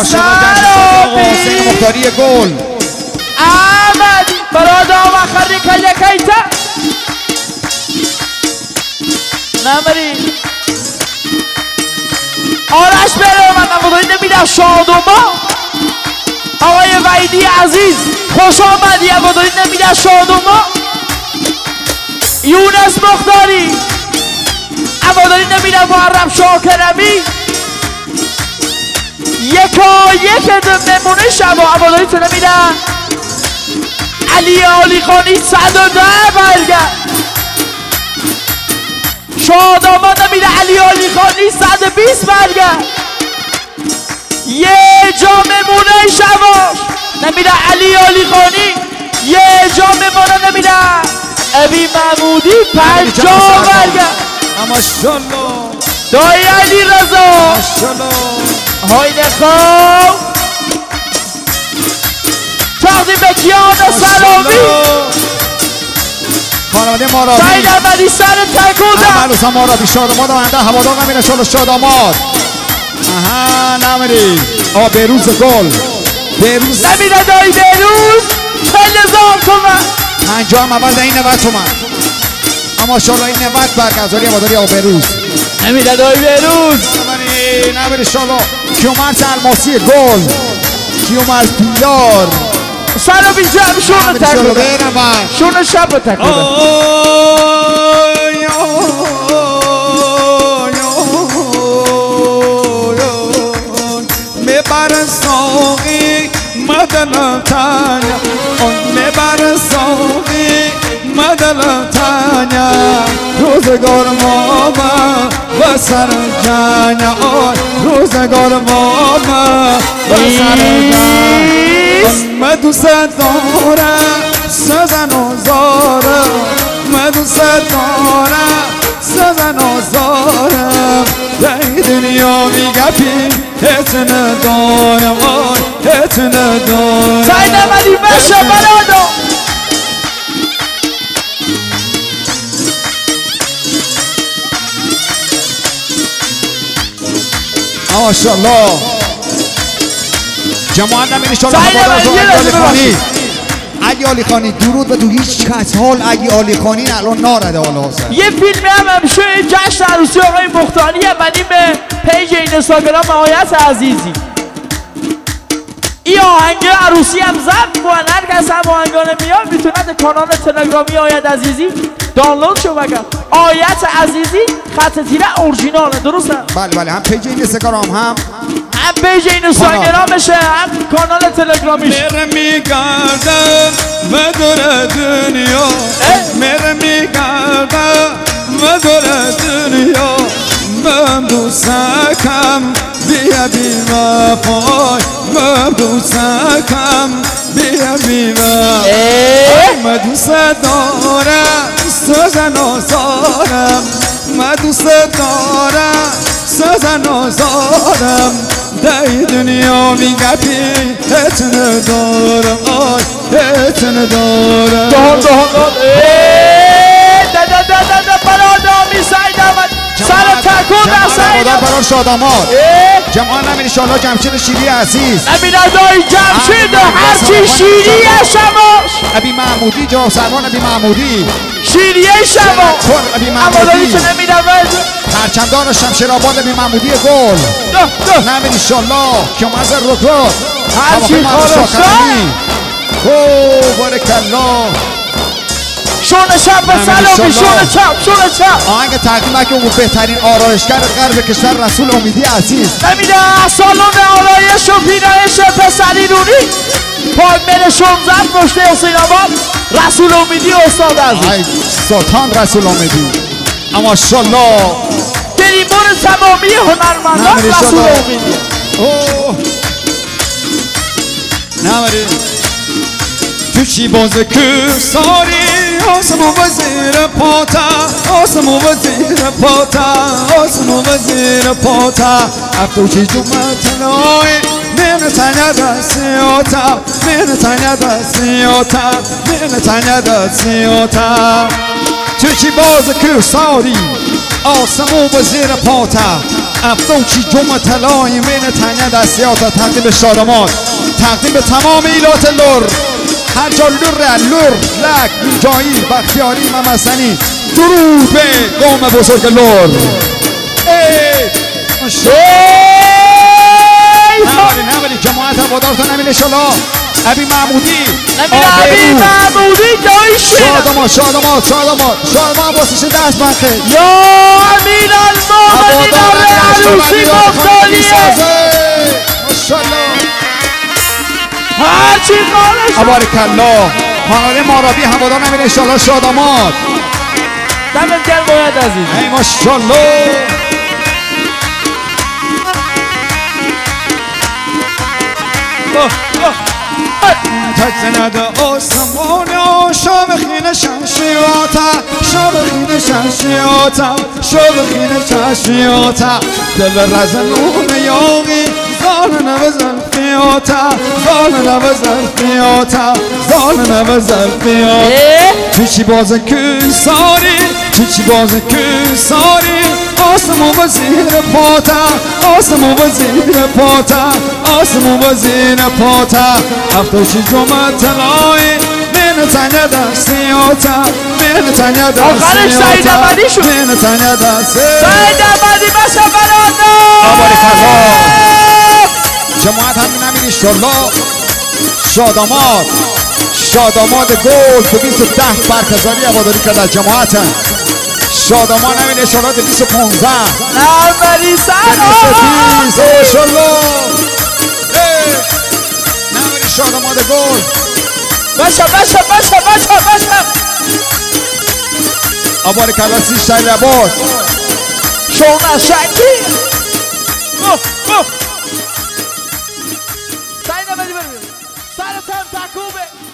سلامی حسین مختاری گل احمدی برادا و خریکا یکیتا نمری آرش بره من نمودایی نمیدم شادوما آقای وحیدی عزیز خوش آمدی نمودایی نمیدم شادوما یونس مختاری نمودایی نمیدم محرم شاکرمی یکا یک ممونه شبا نمودایی تو نمیدم علی عالی خانی 110 برگرد شاداما نمیده علی عالی خانی 120 برگرد یه جا ممونه شباش نمیده علی عالی خانی یه جا ممونه نمیده ابی محمودی 50 برگرد ماشاءالله دایی علی رضا ماشاءالله های نخواه تعظیم به کیان سلامی خانواده مارابی سعید احمدی سر تکوزم احمد حسین مارابی شاداماد آمده هوادار امیر شال شاداماد آها نمیری بهروز گل بهروز نمیده دایی بهروز 40,000 تومن 50 هم اول این 90 تومن ماشاءالله این 90 برگزاری هواداری بهروز نمیده دایی بهروز نمیری شالا کیومرس الماسی گل کیومرس پیلار سلامی جمع شونه تکوزم شونه شب تکوزم میبر ساقی مدل تانیا میبر ساقی مدل تانیا روزگار ماما و سر جانیا روزگار ماما و سر جانیا من دوست دارم سزن و زارم من دوست دارم سزن و زارم در دنیا میگفی هیچ ندارم هیچ ندارم سعید احمدی بشه برادا ماشاءالله جماعت نمیری شالا علی عالی خانی درود به تو هیچ کس حال علی عالی خانی الان نارده حالا حسین یه فیلم هم همیشه جشن عروسی آقای مختاری منی به پیج اینستاگرام آیت عزیزی این آهنگ عروسی هم ضبط کنن هر کس هم آهنگانه میاد میتونن کانال تلگرامی آیت عزیزی دانلود شو بگم آیت عزیزی خط تیره اورجیناله درسته؟ بله هم پیج اینستاگرام هم پیج اینستاگرامشه هم کانال تلگرامیش میره میگردم و دور دنیا میره میگردم و دور دنیا من دوستکم بیا بی وفای من دوستکم بیا بی وفای من دوست دارم سازن و زارم من دوست دارم سازن و زارم در دنیا میگفی هیچ ندارم هیچ ندارم دهان برادا می سعید احمد سر تکون در سعید احمد برای شاداماد جمعان نمیری شالا جمشید شیری عزیز نمیره دایی جمشید هرچی شیری شماش ابی محمودی جا سرمان ابی محمودی شیری شما ابی اما دایی محمودی که نمیره پرچمدار شمشیرآباد ابی محمودی گل نمیری شالا کیومرس رکو هرچی خارشان بارکالله شونه چپ سلامی شونه چپ آهنگ تقدیم که اون بهترین آرایشگر غرب کشور رسول امیدی عزیز نمیده سالن آرایش و پیرایش پسری رونی پاکمن 16 پشت حسین آباد رسول امیدی استاد عزیز سلطان رسول امیدی ماشاءالله گریمون تمامی هنرمندان رسول امیدی نماری تو چی باز که ساری آسمو وزیر پاتا آسمو وزیر پاتا آسمو وزیر پاتا افتو چی جمعت نوی من تنیا دستیوتا من تنیا دستیوتا من تنیا دستیوتا تو چی باز که ساری آسمو وزیر پاتا افزوچی جمع طلای من تنیا دستیات تقدیم به شادمات، تقدیم به تمام ایلات لور، هر جا لور لک جایی بختیاری ممسنی. درود به قوم بزرگ لور. نمیری جماعت هوادارتان امین انشالله. ابی محمودی ابی محمودی شادمات واسه دست بخه یا امین المومنین عروسی مختاریه ماشاءالله. هرچی خالش بارکالله. خانواده مارابی هوادار امین انشالله شادمات. دمت گرم باید عزیز. ای ماشاءالله. تجزنده آسمان شامخین شمشیاتا شامخین شمشیاتا شامخین شمشیاتا دل رزنون یاقی زال نوزن فیاتا زال نوزن فیاتا زال نوزن فیاتا چیچی باز کساری چیچی باز کساری آسمون و زیر پاتا آسمون و زیر پاتا آسمون و زیر پاتا افتوشی جمع تلایی من تنیا دستیاتا من تنیا دستیاتا سعید عمدی شد من تنیا دستیاتا سعید عمدی بسه برانا جماعت همین همین انشالله شادامات گل 210 برکزاری هواداری کرد از جماعت شادامان همین انشالله 215 نوری سلام انشالله نوری شادامات گل باشه آبار کلاسی شای لباس شما شکی سعید عمدی بریم سرتم تکوبه